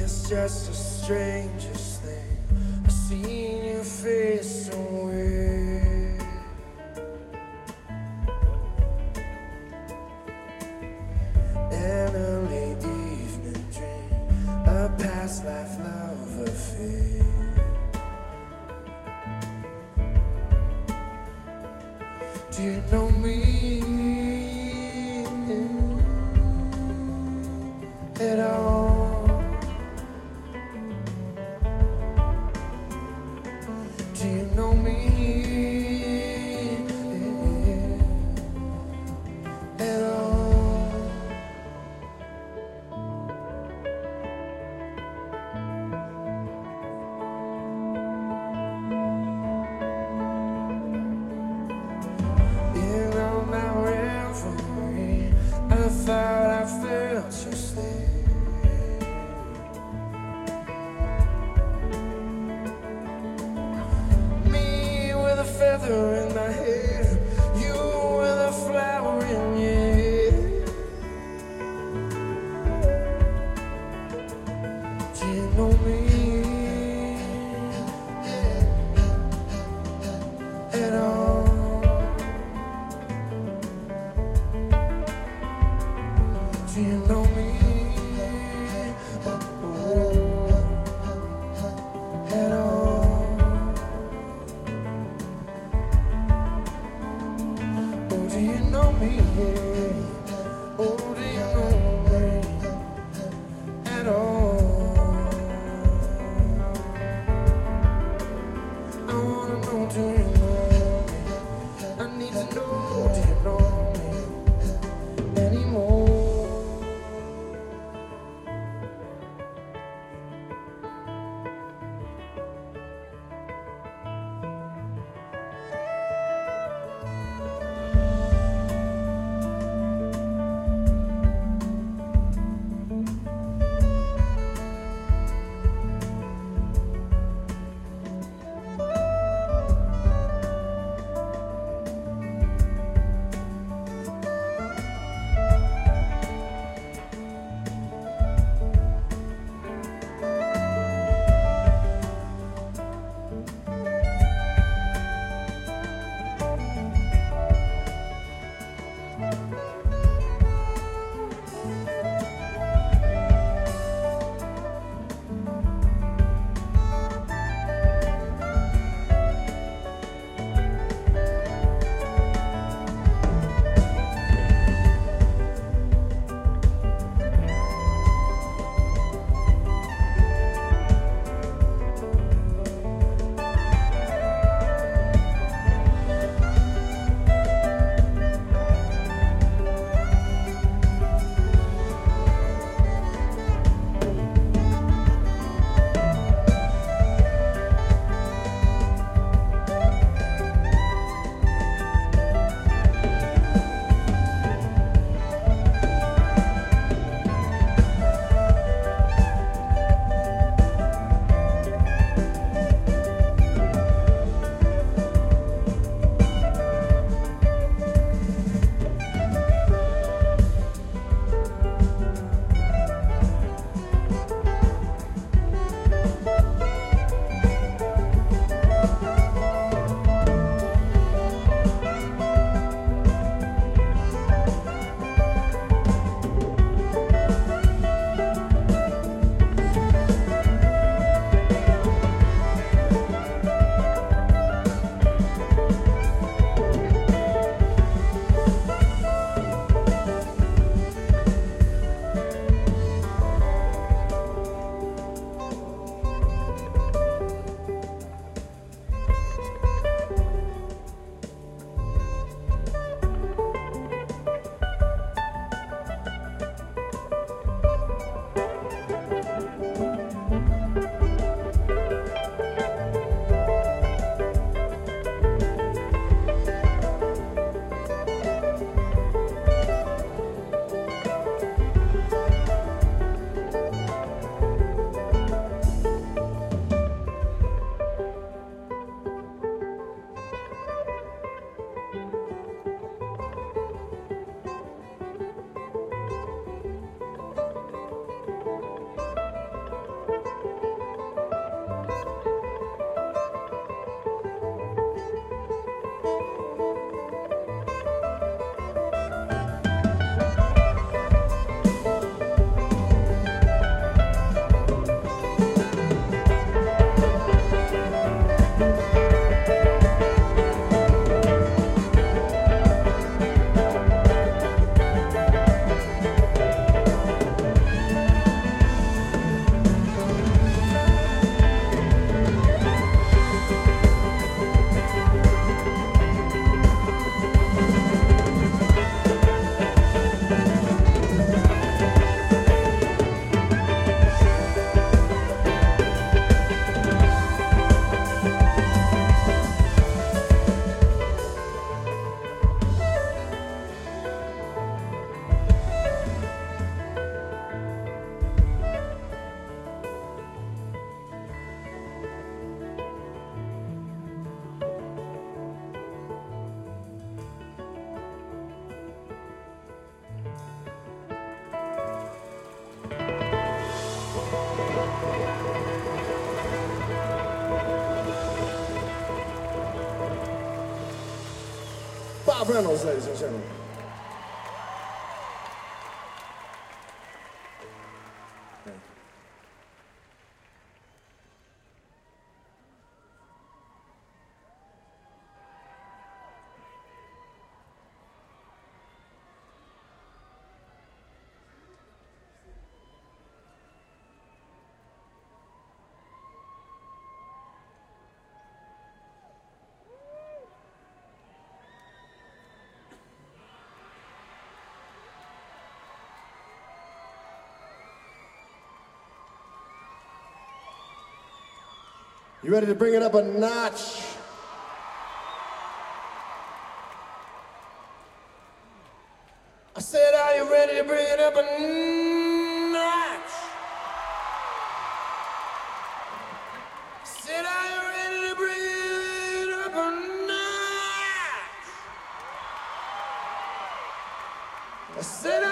it's just the strangest thing. I've seen your face somewhere. An early evening dream, a past life love affair. Do you know me at all? Do you know me at all? In all my reverie, I thought I felt just there. Me with a feather in my hair, you with a flower in your hair. Do you know me at all? Do you know me at all? Reynolds, ladies and gentlemen. You ready to bring it up a notch? I said, are you ready to bring it up a notch? I said, are you ready to bring it up a notch? I said,